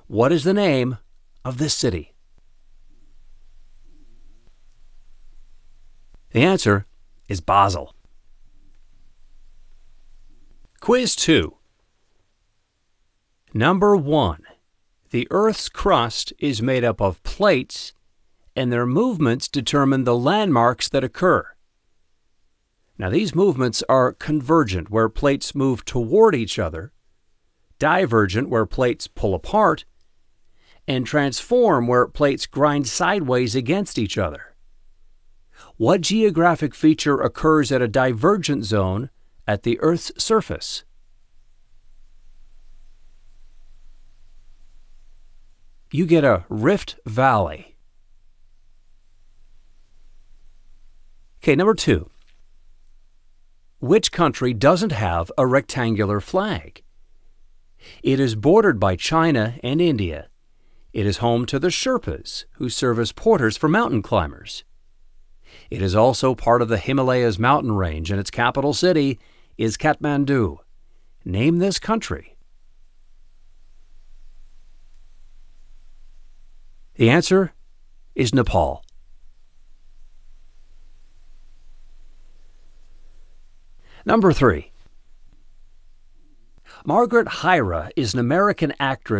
What is the name of this city? The answer is Basel. Quiz 2. Number 1. The Earth's crust is made up of plates, and their movements determine the landmarks that occur. Now, these movements are convergent, where plates move toward each other, divergent, where plates pull apart, and transform, where plates grind sideways against each other. What geographic feature occurs at a divergent zone at the Earth's surface? You get a Rift Valley. Okay, number 2. Which country doesn't have a rectangular flag? It is bordered by China and India. It is home to the Sherpas, who serve as porters for mountain climbers. It is also part of the Himalayas mountain range, and its capital city is Kathmandu. Name this country. The answer is Nepal. Number 3. Margaret Hyra is an American actress